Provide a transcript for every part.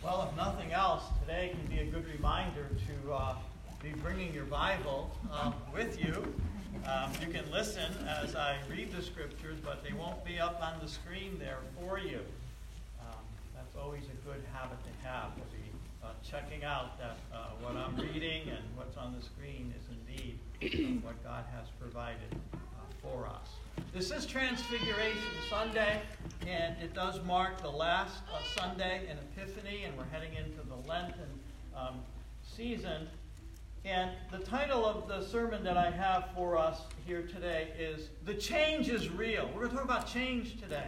Well, if nothing else, today can be a good reminder to be bringing your Bible with you. You can listen as I read the scriptures, but they won't be up on the screen there for you. That's always a good habit to have, to be checking out that what I'm reading and what's on the screen is indeed what God has provided for us. This is Transfiguration Sunday, and it does mark the last Sunday in Epiphany, and we're heading into the Lenten season. And the title of the sermon that I have for us here today is The Change is Real. We're going to talk about change today.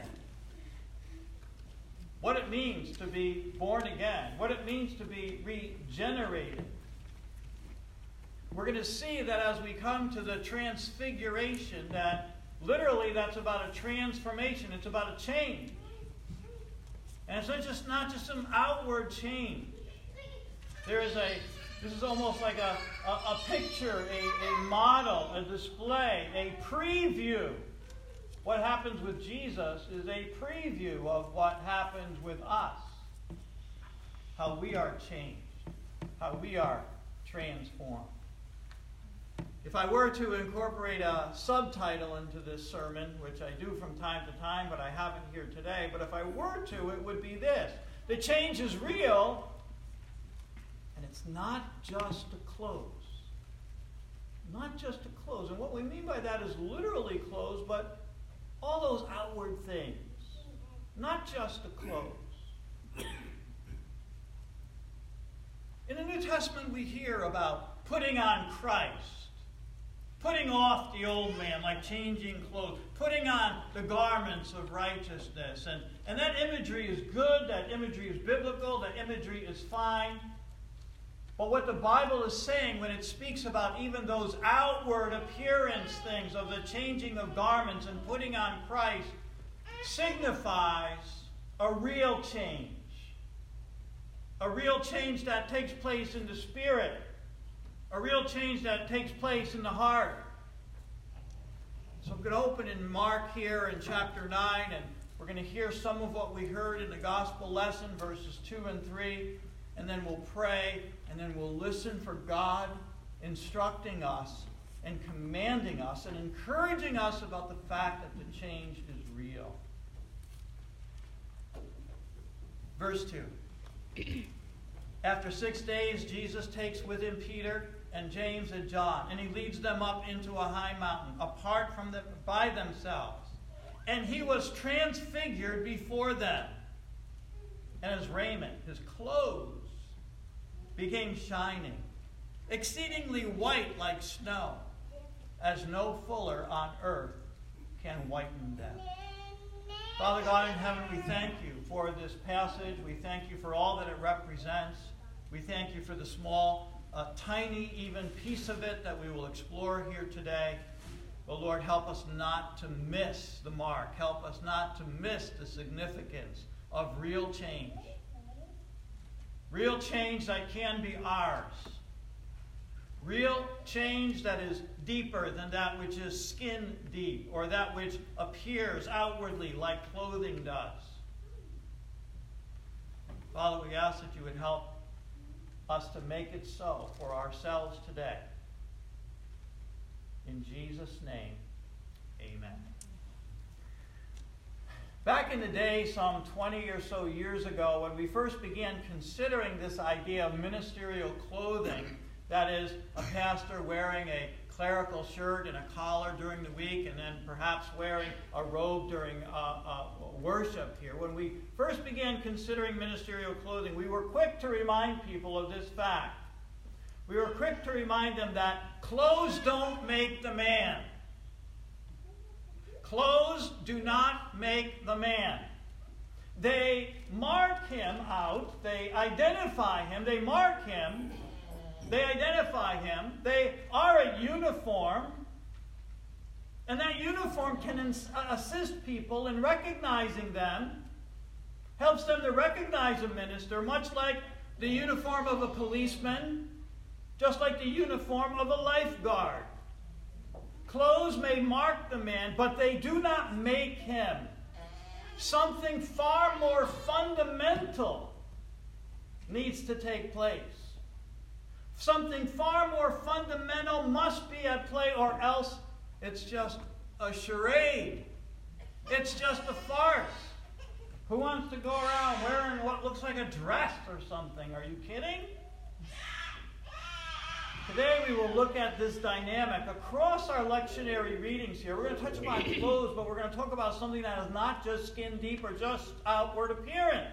What it means to be born again, what it means to be regenerated. We're going to see that as we come to the Transfiguration, that literally that's about a transformation. It's about a change. And it's not just some outward change. This is almost like a picture, a model, a display, a preview. What happens with Jesus is a preview of what happens with us. How we are changed. How we are transformed. If I were to incorporate a subtitle into this sermon, which I do from time to time, but I haven't here today, but if I were to, it would be this. The change is real, and it's not just to clothes. Not just to clothes. And what we mean by that is literally clothes, but all those outward things. Not just to clothes. In the New Testament, we hear about putting on Christ. Putting off the old man, like changing clothes. Putting on the garments of righteousness. And that imagery is good. That imagery is biblical. That imagery is fine. But what the Bible is saying when it speaks about even those outward appearance things of the changing of garments and putting on Christ signifies a real change. A real change that takes place in the spirit. A real change that takes place in the heart. So I'm going to open in Mark here in chapter 9, and we're going to hear some of what we heard in the gospel lesson, verses 2 and 3, and then we'll pray, and then we'll listen for God instructing us and commanding us and encouraging us about the fact that the change is real. Verse 2. After 6 days, Jesus takes with him Peter and James and John, and he leads them up into a high mountain, apart from them by themselves. And he was transfigured before them. And his raiment, his clothes, became shining, exceedingly white like snow, as no fuller on earth can whiten them. Father God in heaven, we thank you for this passage. We thank you for all that it represents. We thank you for the small, tiny even piece of it that we will explore here today. But Lord, help us not to miss the mark. Help us not to miss the significance of real change. Real change that can be ours. Real change that is deeper than that which is skin deep, or that which appears outwardly like clothing does. Father, we ask that you would help us to make it so for ourselves today. In Jesus' name, amen. Back in the day, some 20 or so years ago, when we first began considering this idea of ministerial clothing, that is, a pastor wearing a clerical shirt and a collar during the week, and then perhaps wearing a robe during worship here. When we first began considering ministerial clothing, we were quick to remind people of this fact. We were quick to remind them that clothes don't make the man. Clothes do not make the man. They mark him out. They identify him. They mark him. They identify him. They are a uniform. And that uniform can assist people in recognizing them. Helps them to recognize a minister, much like the uniform of a policeman, just like the uniform of a lifeguard. Clothes may mark the man, but they do not make him. Something far more fundamental needs to take place. Something far more fundamental must be at play, or else it's just a charade. It's just a farce. Who wants to go around wearing what looks like a dress or something? Are you kidding? Today we will look at this dynamic across our lectionary readings here. We're going to touch upon clothes, but we're going to talk about something that is not just skin deep or just outward appearance.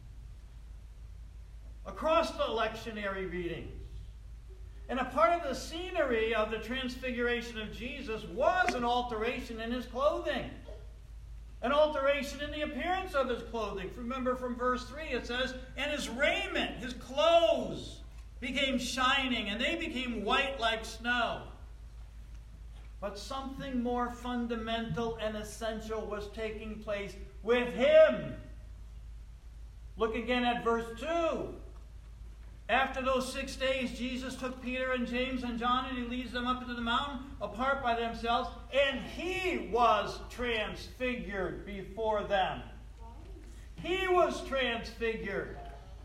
Across the lectionary readings. And a part of the scenery of the transfiguration of Jesus was an alteration in his clothing. An alteration in the appearance of his clothing. Remember from verse 3 it says, and his raiment, his clothes, became shining, and they became white like snow. But something more fundamental and essential was taking place with him. Look again at verse 2. After those 6 days, Jesus took Peter and James and John, and he leads them up into the mountain apart by themselves, and he was transfigured before them. He was transfigured.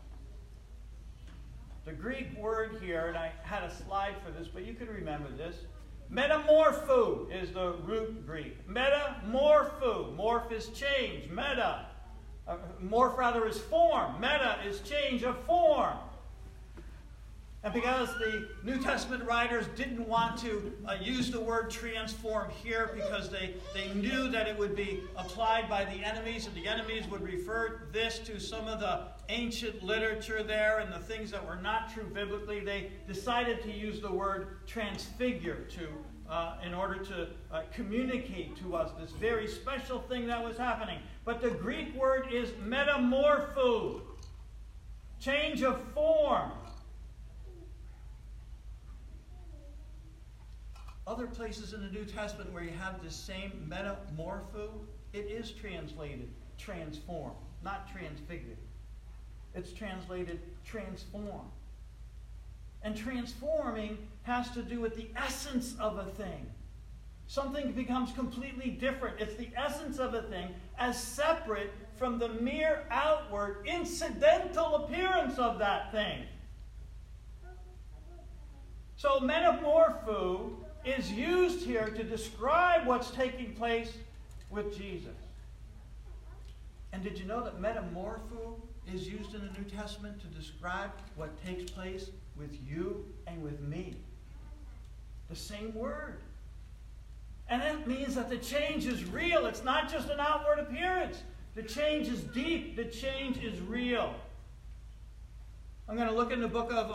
The Greek word here, and I had a slide for this, but you can remember this. Metamorpho is the root Greek. Metamorpho. Morph is change. Morph rather is form. Meta is change of form. And because the New Testament writers didn't want to use the word transform here because they knew that it would be applied by the enemies, and the enemies would refer this to some of the ancient literature there and the things that were not true biblically, they decided to use the word transfigure in order to communicate to us this very special thing that was happening. But the Greek word is metamorpho, change of form. Other places in the New Testament where you have this same metamorpho, it is translated transform, not transfigured. It's translated transform. And transforming has to do with the essence of a thing. Something becomes completely different. It's the essence of a thing as separate from the mere outward, incidental appearance of that thing. So metamorpho is used here to describe what's taking place with Jesus. And did you know that metamorpho is used in the New Testament to describe what takes place with you and with me? The same word. And that means that the change is real. It's not just an outward appearance. The change is deep. The change is real. I'm going to look in the book of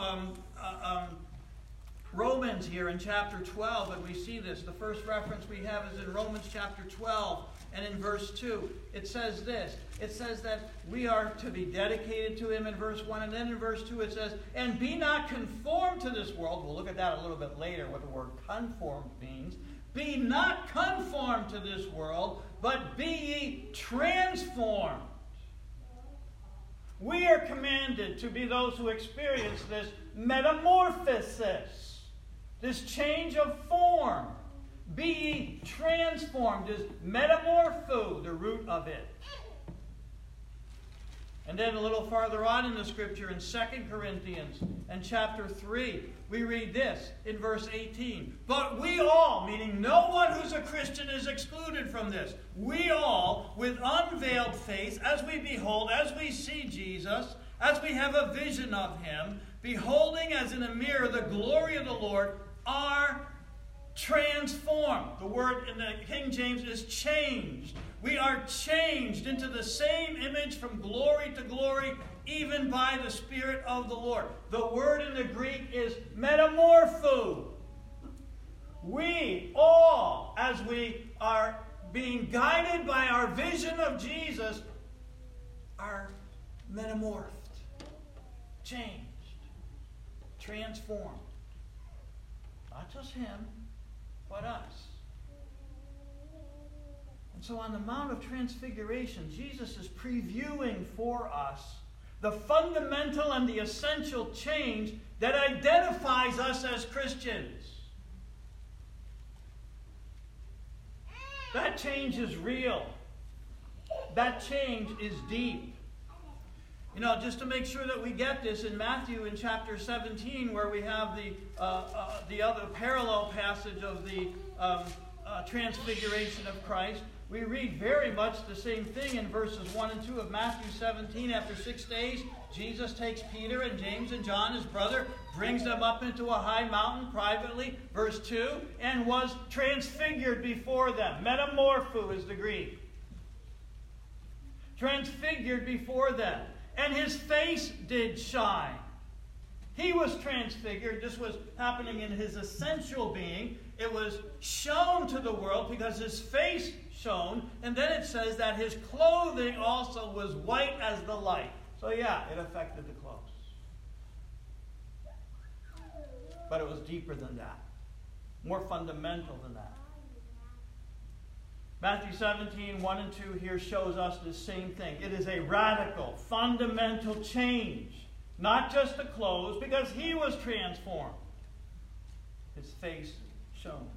Romans here in chapter 12, and we see this. The first reference we have is in Romans chapter 12, and in verse 2. It says this. It says that we are to be dedicated to him in verse 1, and then in verse 2 it says, and be not conformed to this world. We'll look at that a little bit later, what the word conformed means. Be not conformed to this world, but be ye transformed. We are commanded to be those who experience this metamorphosis. This change of form. Be ye transformed is metamorpho, the root of it. And then a little farther on in the scripture in 2 Corinthians and chapter 3, we read this in verse 18. But we all, meaning no one who's a Christian is excluded from this. We all, with unveiled face, as we behold, as we see Jesus, as we have a vision of him, beholding as in a mirror the glory of the Lord, are transformed. The word in the King James is changed. We are changed into the same image from glory to glory, even by the Spirit of the Lord. The word in the Greek is metamorpho. We all, as we are being guided by our vision of Jesus, are metamorphed, changed, transformed. Not just him, but us. And so on the Mount of Transfiguration, Jesus is previewing for us the fundamental and the essential change that identifies us as Christians. That change is real. That change is deep. Just to make sure that we get this, in Matthew in chapter 17, where we have the other parallel passage of the transfiguration of Christ, we read very much the same thing in verses 1 and 2 of Matthew 17. After 6 days, Jesus takes Peter and James and John, his brother, brings them up into a high mountain privately, verse 2, and was transfigured before them. Metamorpho is the Greek. Transfigured before them. And his face did shine. He was transfigured. This was happening in his essential being. It was shown to the world because his face shone. And then it says that his clothing also was white as the light. So yeah, it affected the clothes. But it was deeper than that. More fundamental than that. Matthew 17, 1 and 2 here shows us the same thing. It is a radical, fundamental change. Not just the clothes, because he was transformed. His face shone.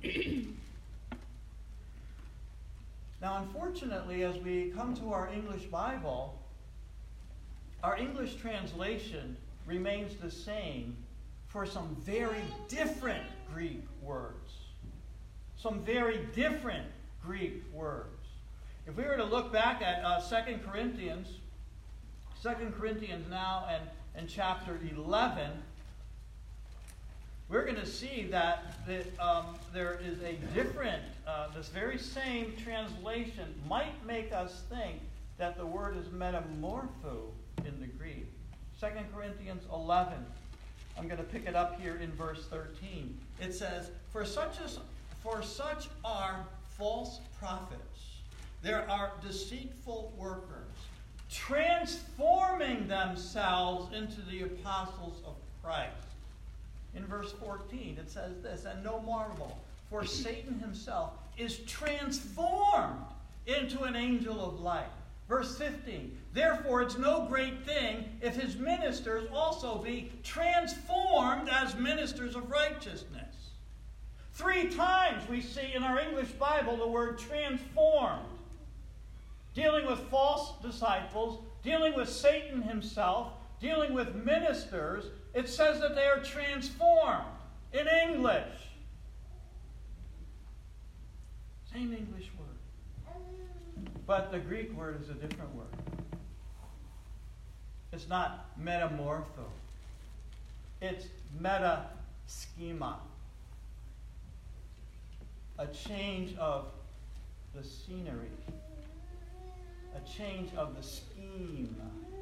Now, unfortunately, as we come to our English Bible, our English translation remains the same for some very different Greek words. Some very different Greek words. If we were to look back at 2 Corinthians now and chapter 11, we're going to see that there is a different, this very same translation might make us think that the word is metamorpho in the Greek. 2 Corinthians 11, I'm going to pick it up here in verse 13. It says, For such are false prophets. There are deceitful workers, transforming themselves into the apostles of Christ. In verse 14, it says this, And no marvel, for Satan himself is transformed into an angel of light. Verse 15, Therefore it's no great thing if his ministers also be transformed as ministers of righteousness. 3 times we see in our English Bible the word transformed. Dealing with false disciples, dealing with Satan himself, dealing with ministers, it says that they are transformed in English. Same English word. But the Greek word is a different word. It's not metamorpho. It's metaschema. A change of the scenery. A change of the scheme.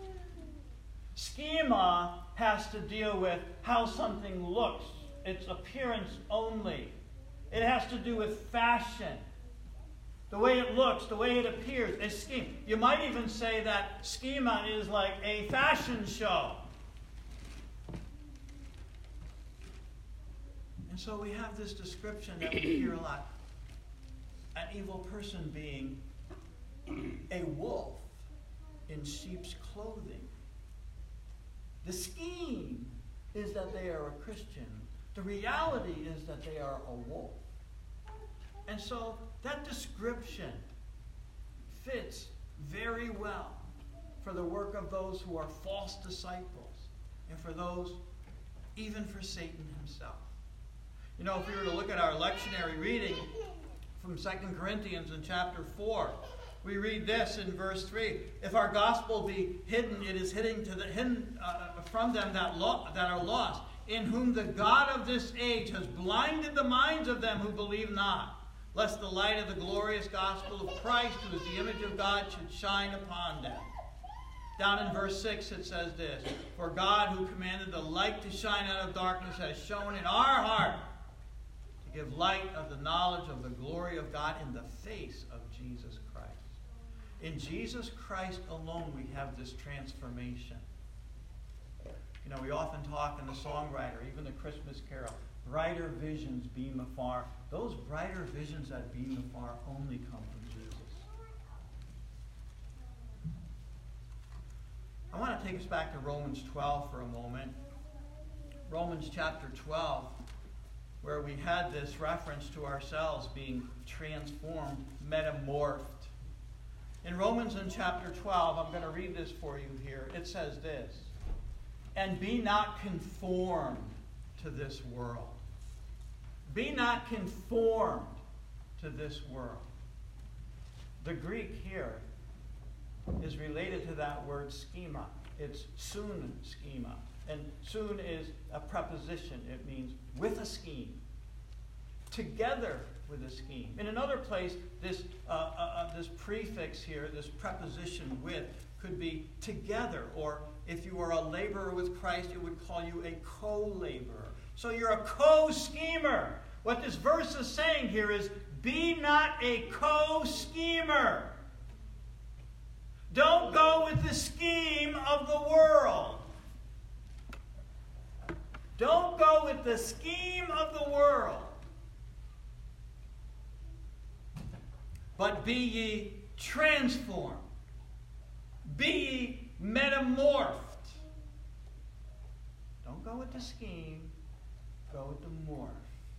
Schema has to deal with how something looks, its appearance only. It has to do with fashion. The way it looks, the way it appears, a scheme. You might even say that schema is like a fashion show. And so we have this description that we hear a lot. An evil person being a wolf in sheep's clothing. The scheme is that they are a Christian. The reality is that they are a wolf. And so that description fits very well for the work of those who are false disciples and for those, even for Satan himself. You know, if we were to look at our lectionary reading from 2 Corinthians in chapter 4, we read this in verse 3. If our gospel be hidden, it is hidden from them that are lost, in whom the God of this age has blinded the minds of them who believe not, lest the light of the glorious gospel of Christ, who is the image of God, should shine upon them. Down in verse 6 it says this, For God, who commanded the light to shine out of darkness, has shown in our heart to give light of the knowledge of the glory of God in the face of Jesus Christ. In Jesus Christ alone we have this transformation. You know, we often talk in the songwriter, even the Christmas carol, brighter visions beam afar. Those brighter visions that beam afar only come from Jesus. I want to take us back to Romans 12 for a moment. Romans chapter 12, where we had this reference to ourselves being transformed, metamorphed. In Romans in chapter 12, I'm going to read this for you here. It says this, "And be not conformed to this world." Be not conformed to this world. The Greek here is related to that word schema. It's soon schema. And soon is a preposition. It means with a scheme. Together with a scheme. In another place, this prefix here, this preposition with, could be together. Or if you are a laborer with Christ, it would call you a co-laborer. So you're a co-schemer. What this verse is saying here is, be not a co-schemer. Don't go with the scheme of the world. Don't go with the scheme of the world. But be ye transformed. Be ye metamorphed. Don't go with the scheme. Go with the morph.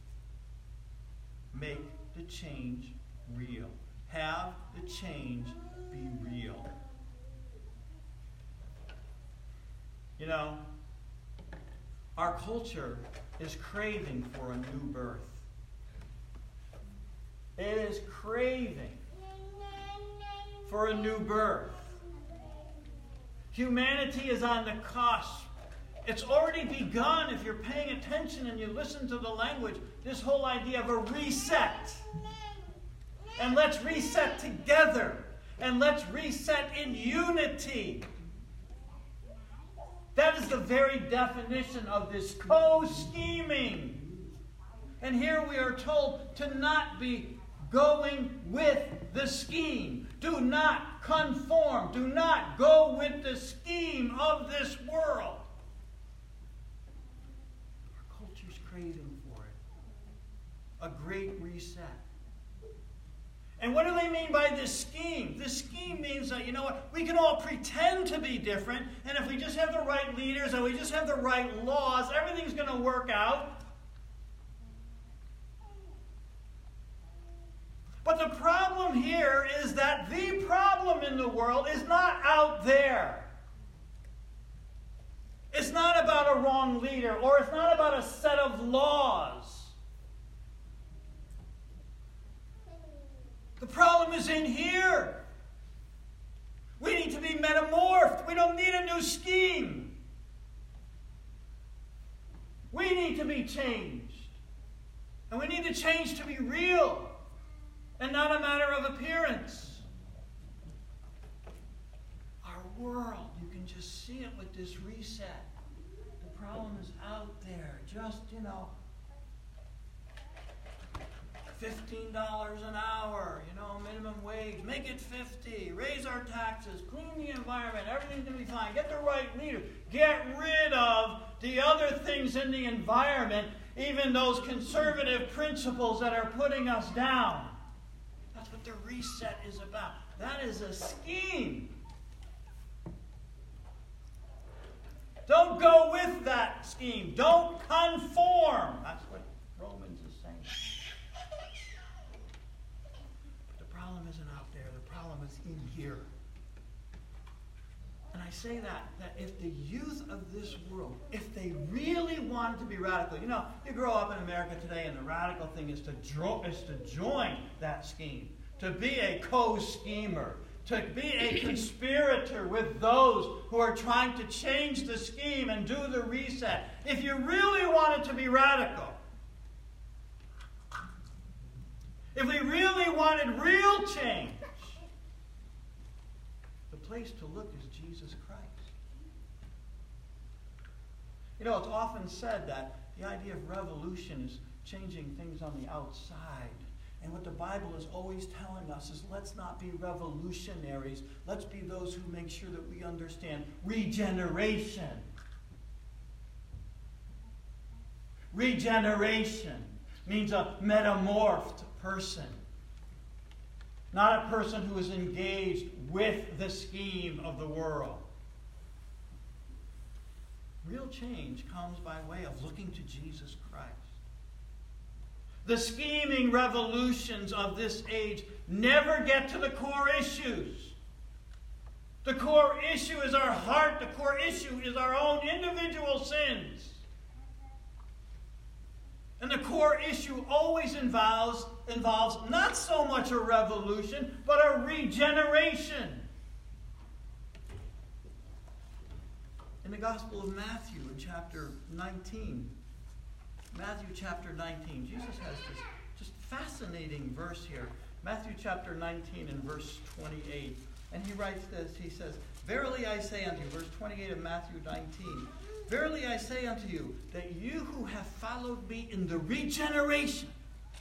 Make the change real. Have the change be real. You know, our culture is craving for a new birth. It is craving for a new birth. Humanity is on the cusp. It's already begun, if you're paying attention and you listen to the language, this whole idea of a reset. And let's reset together. And let's reset in unity. That is the very definition of this co-scheming. And here we are told to not be going with the scheme. Do not conform. Do not go with the scheme of this world. Our culture's craving for it. A great reset. And what do they mean by this scheme? This scheme means that, you know what, we can all pretend to be different, and if we just have the right leaders and we just have the right laws, everything's going to work out. But the problem here is that the problem in the world is not out there. It's not about a wrong leader, or it's not about a set of laws. The problem is in here. We need to be metamorphed. We don't need a new scheme. We need to be changed. And we need the change to be real and not a matter of appearance. Our world, you can just see it with this reset. The problem is out there. Just, $15 an hour, minimum wage. Make it 50. Raise our taxes. Clean the environment. Everything's going to be fine. Get the right leader. Get rid of the other things in the environment, even those conservative principles that are putting us down. That's what the reset is about. That is a scheme. Don't go with that scheme. Don't conform. That's what Romans is saying. But the problem isn't out there. The problem is in here. And I say that if the youth of this world, if they really wanted to be radical, you grow up in America today and the radical thing is to join that scheme, to be a co-schemer, to be a conspirator with those who are trying to change the scheme and do the reset. If you really wanted to be radical, if we really wanted real change, the place to look is Jesus Christ. It's often said that the idea of revolution is changing things on the outside. And what the Bible is always telling us is let's not be revolutionaries. Let's be those who make sure that we understand regeneration. Regeneration means a metamorphed person. Not a person who is engaged with the scheme of the world. Real change comes by way of looking to Jesus Christ. The scheming revolutions of this age never get to the core issues. The core issue is our heart. The core issue is our own individual sins. And the core issue always involves not so much a revolution, but a regeneration. In the Gospel of Matthew, in chapter 19, Jesus has this just fascinating verse here. Matthew chapter 19 and verse 28. And he writes this, he says, "Verily I say unto you," verse 28 of Matthew 19, "Verily I say unto you, that you who have followed me in the regeneration."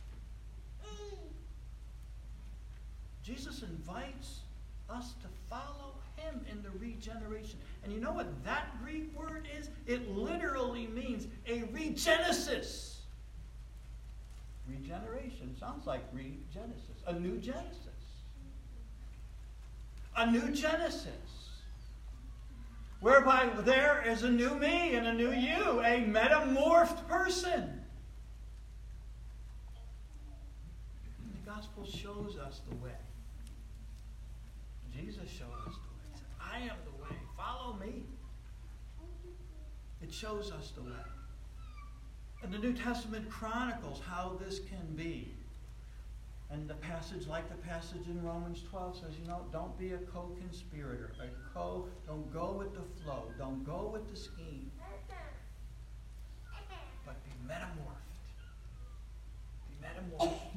Jesus invites us to follow him in the regeneration. And you know what that Greek word is? It literally means a regenesis. Regeneration sounds like regenesis, a new Genesis. A new Genesis, whereby there is a new me and a new you, a metamorphed person. And the gospel shows us the way. Jesus showed us the way. He said, "I am the way. Follow me." It shows us the way. And the New Testament chronicles how this can be. And the passage, like the passage in Romans 12, says, don't be a co-conspirator. Don't go with the flow. Don't go with the scheme. But be metamorphed. Be metamorphed.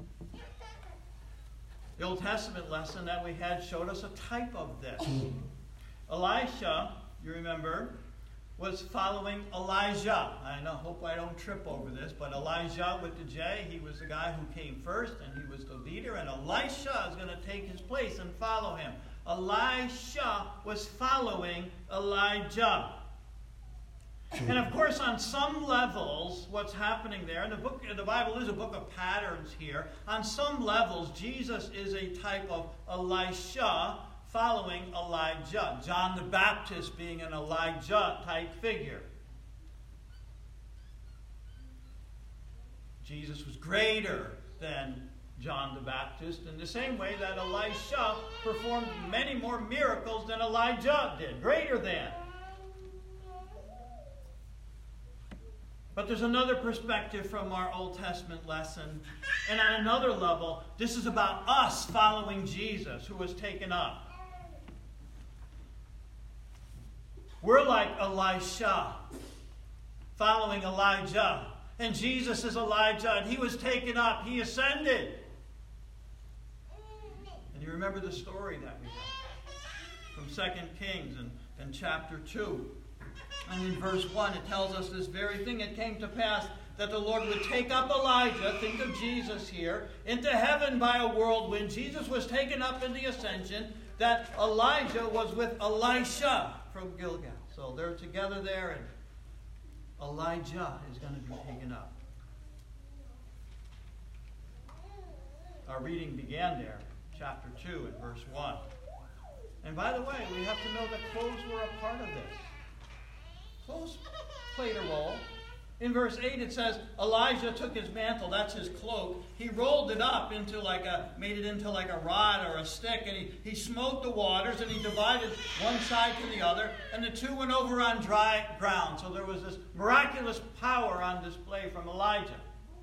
The Old Testament lesson that we had showed us a type of this. Elisha, you remember, was following Elijah. Hope I don't trip over this, but Elijah with the J, he was the guy who came first, and he was the leader, and Elisha is going to take his place and follow him. Elisha was following Elijah. And of course, on some levels, what's happening there, and the Bible is a book of patterns here. On some levels, Jesus is a type of Elisha following Elijah. John the Baptist being an Elijah-type figure. Jesus was greater than John the Baptist in the same way that Elisha performed many more miracles than Elijah did. Greater than. But there's another perspective from our Old Testament lesson. And on another level, this is about us following Jesus, who was taken up. We're like Elisha, following Elijah. And Jesus is Elijah, and he was taken up. He ascended. And you remember the story that we had from 2 Kings and chapter 2. And in verse 1, it tells us this very thing. It came to pass that the Lord would take up Elijah, think of Jesus here, into heaven by a whirlwind. Jesus was taken up in the ascension, that Elijah was with Elisha from Gilgal. So they're together there, and Elijah is going to be taken up. Our reading began there, chapter 2 and verse 1. And by the way, we have to know that clothes were a part of this. Clothes played a role. In verse 8 it says, Elijah took his mantle, that's his cloak. He rolled it up made it into like a rod or a stick, and he smote the waters, and he divided one side to the other, and the two went over on dry ground. So there was this miraculous power on display from Elijah.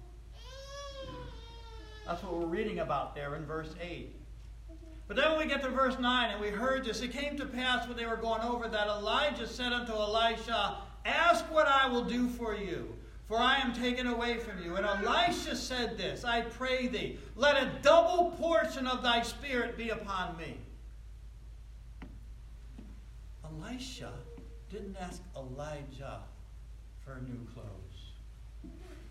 That's what we're reading about there in verse 8. But then when we get to verse 9, and we heard this, it came to pass when they were going over that Elijah said unto Elisha, Ask what I will do for you, for I am taken away from you. And Elisha said this, I pray thee, let a double portion of thy spirit be upon me. Elisha didn't ask Elijah for new clothes.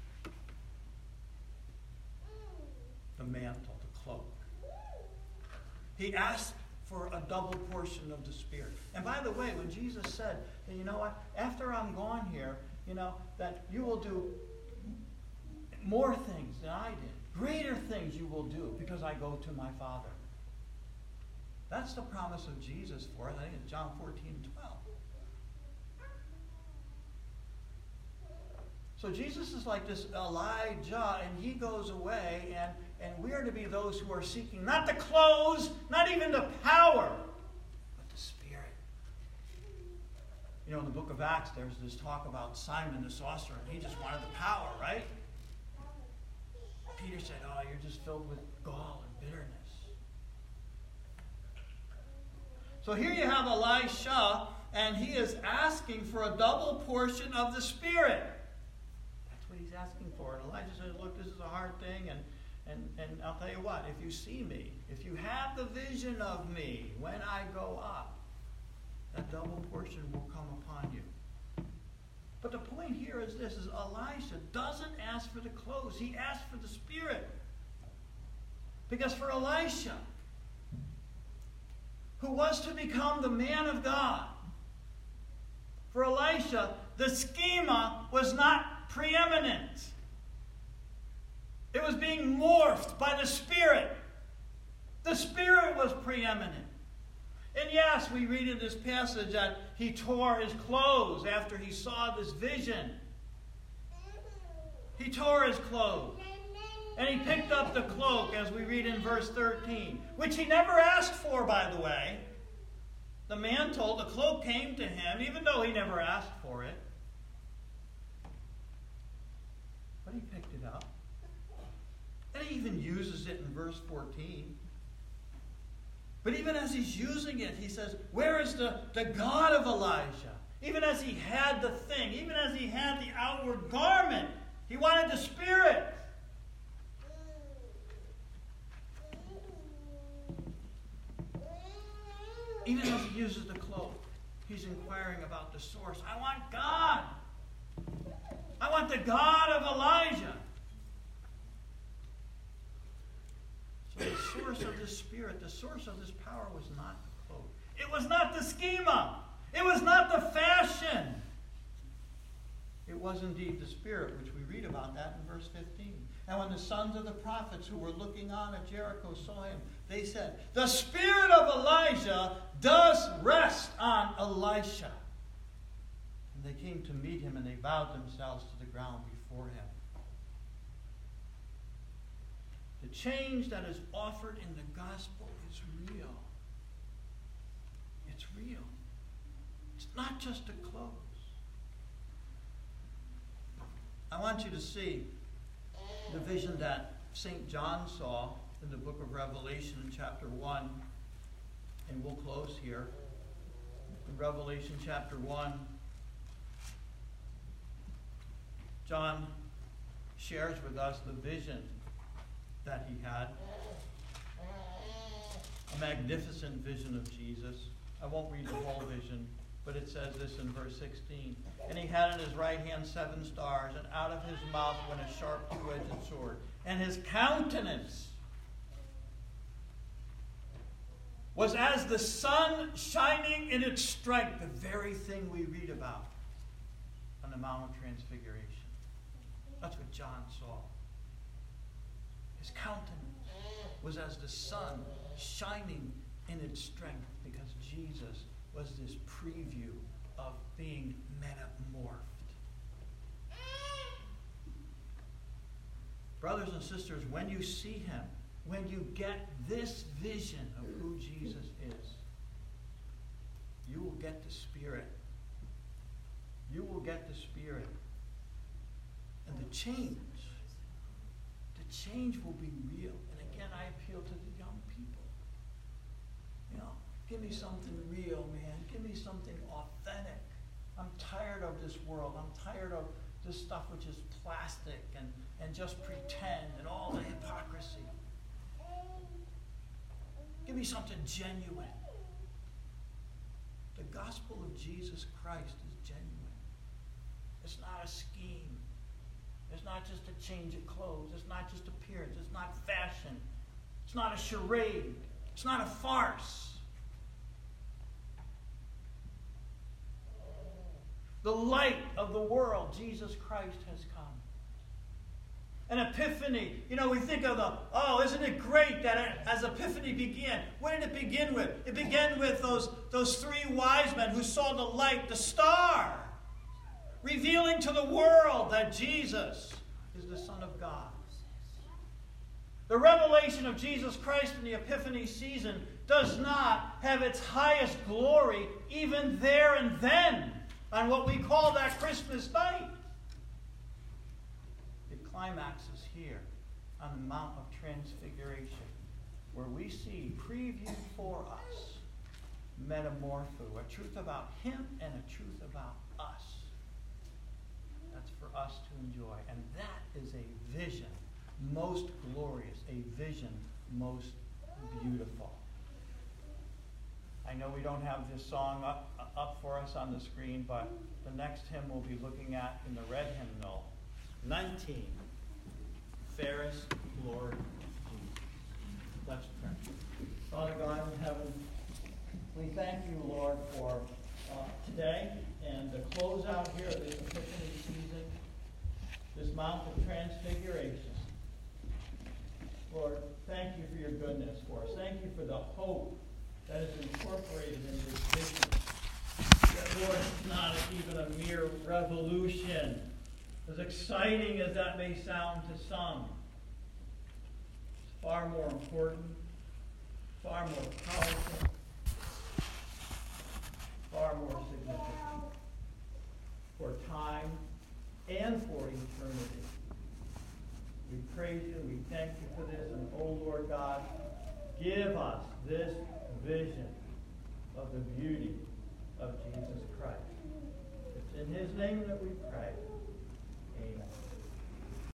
The mantle, the cloak. He asked for a double portion of the Spirit. And by the way, when Jesus said, you know what, after I'm gone here, that you will do more things than I did. Greater things you will do because I go to my Father. That's the promise of Jesus for us. I think it's John 14:12. So Jesus is like this Elijah, and he goes away, and we are to be those who are seeking not the clothes, not even the power, but the Spirit. You know, in the book of Acts, there's this talk about Simon the sorcerer, and he just wanted the power, right? Peter said, oh, you're just filled with gall and bitterness. So here you have Elisha, and he is asking for a double portion of the Spirit. That's what he's asking for. And Elijah says, look, this is a hard thing, and I'll tell you what, if you see me, if you have the vision of me when I go up, that double portion will come upon you. But the point here is this, is Elisha doesn't ask for the clothes. He asks for the Spirit. Because for Elisha, who was to become the man of God, for Elisha, the schema was not preeminent. It was being morphed by the Spirit. The Spirit was preeminent. And yes, we read in this passage that he tore his clothes after he saw this vision. He tore his clothes. And he picked up the cloak, as we read in verse 13, which he never asked for, by the way. The mantle, the cloak came to him, even though he never asked for it. But he picked it up. And he even uses it in verse 14. But even as he's using it, he says, where is the God of Elijah? Even as he had the thing, even as he had the outward garment, he wanted the Spirit. Even as he uses the cloak, he's inquiring about the source. I want God. I want the God of Elijah. So the source of this Spirit, the source of this power was not the cloak. It was not the schema. It was not the fashion. It was indeed the Spirit, which we read about that in verse 15. And when the sons of the prophets who were looking on at Jericho saw him, they said, the Spirit of Elijah does rest on Elisha. And they came to meet him, and they bowed themselves to the ground before him. The change that is offered in the gospel is real. It's real. It's not just the clothes. I want you to see the vision that St. John saw in the book of Revelation in chapter 1. And we'll close here. In Revelation chapter 1, John shares with us the vision that he had. A magnificent vision of Jesus. I won't read the whole vision, but it says this in verse 16. And he had in his right hand 7 stars, and out of his mouth went a sharp two-edged sword. And his countenance was as the sun shining in its strength, the very thing we read about on the Mount of Transfiguration. That's what John saw. His countenance was as the sun shining in its strength, because Jesus was this preview of being metamorphed. Brothers and sisters, when you see him, when you get this vision of who Jesus is, you will get the Spirit. You will get the Spirit. And the change will be real. And again, I appeal to the young people. You know, give me something real, man. Give me something authentic. I'm tired of this world. I'm tired of this stuff which is plastic and just pretend and all the hypocrisy. Give me something genuine. The gospel of Jesus Christ is genuine. It's not a scheme. It's not just a change of clothes. It's not just appearance. It's not fashion. It's not a charade. It's not a farce. The light of the world, Jesus Christ, has come. An epiphany. You know, we think of isn't it great that as Epiphany began? What did it begin with? It began with those 3 wise men who saw the light, the star, revealing to the world that Jesus is the Son of God. The revelation of Jesus Christ in the Epiphany season does not have its highest glory even there and then on what we call that Christmas night. It climaxes here on the Mount of Transfiguration, where we see previewed for us metamorpho, a truth about him and a truth about us. That's for us to enjoy. And that is a vision most glorious, a vision most beautiful. I know we don't have this song up for us on the screen, but the next hymn we'll be looking at in the red hymnal, 19, Fairest Lord Jesus. Let's pray. Father God in heaven, we thank you, Lord, for today and the closeout here of this Epiphany season, this Mount of Transfiguration. Lord, thank you for your goodness for us. Thank you for the hope that is incorporated in this vision. That, Lord, it's not even a mere revolution, as exciting as that may sound to some. It's far more important, far more powerful, far more significant for time and for eternity. We praise you, we thank you for this, and oh Lord God, give us this vision of the beauty of Jesus Christ. It's in his name that we pray. Amen.